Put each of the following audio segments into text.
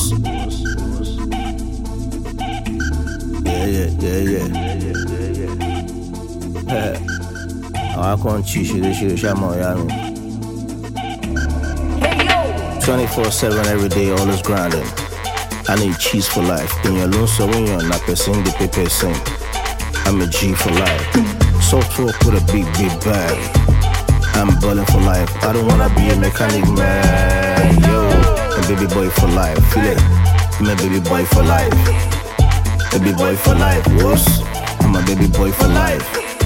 What's yeah. I can't cheat you, this shit, I'm on Yami. 24/7 every day, always grinding. I need cheese for life. In your loan, so when you're not person, the paper sing. I'm a G for life. Software put a big bag. I'm balling for life. I don't wanna be a mechanic, man. Yo, a baby boy for life. Feel it? I'm a baby boy for life. Baby boy for life. What's? I'm a baby boy for life.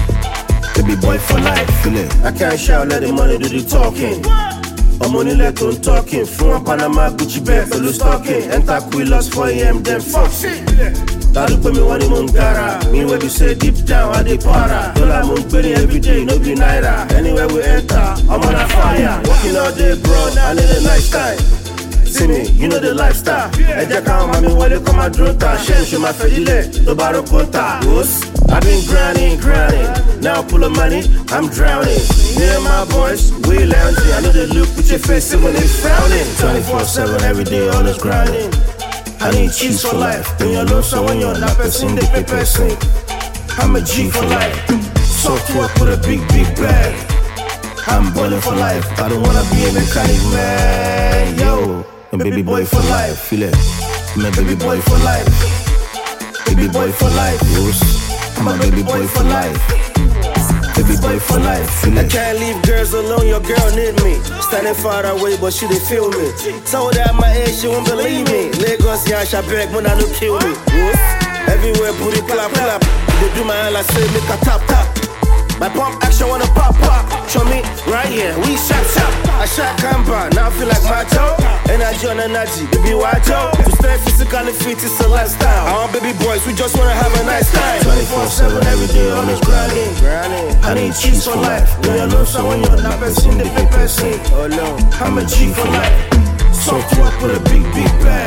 Baby boy for life. Feel it? I can't shout, let the money do the talking. I'm only let on talking. From Panama, Gucci bag, full of stocking. Enter Quilos 4 AM, then fuck shit. That'll put me one in Mungara. Me where you say deep down, I dey para. Dollar Mungberry every day, no be naira. Anywhere we enter, I'm on a fire. Working all day, bro, I need a lifestyle. See me, you know the lifestyle. I just can't mommy when they come and drota. Shame, show my fedile, the barro conta. I've been grinding. Now pull of money, I'm drowning. Me and my boys, we lounging. I know they look with your face when they frowning. 24/7 every day, always grinding. I need cheese for life. When you're low, so when you're not person, the paper sing. I'm a G for life. Software put a big bag. I'm balling for life. I don't wanna be a mechanic, man. Yo, a baby boy for life. Feel it? I'm a baby boy for life. Baby boy for life. Yes. I'm a baby boy for life. Baby boy for life. Feel it? I can't leave girls alone. Your girl need me. Standing far away, but she didn't feel me. Told her at my age, she won't believe me. Lagos, yeah, she beg when I don't kill me. Yes. Everywhere, booty clap. They do my hand, I say make a tap. My pump action wanna pop. Show me right here, we shot. I shot Kamba, now I feel like Macho. Energy on energy, baby Wajo. To stay physically fit is a lifestyle. I want baby boys, we just wanna have a nice time. 24/7 every day, always grinding. I need cheese for life. When you're low, so when you're not person, the paper sing. Oh no, I'm a G for life. Software put a big bag.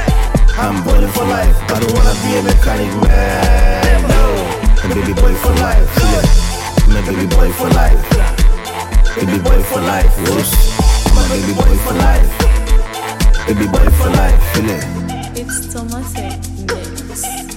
I'm balling for life. I don't wanna be a mechanic, man. No, a baby boy for life. Yeah. I'm a baby boy for life. Baby boy for life. Yes. I'm a baby boy for life. Baby boy for life. Feel it? It's Thomas Mix.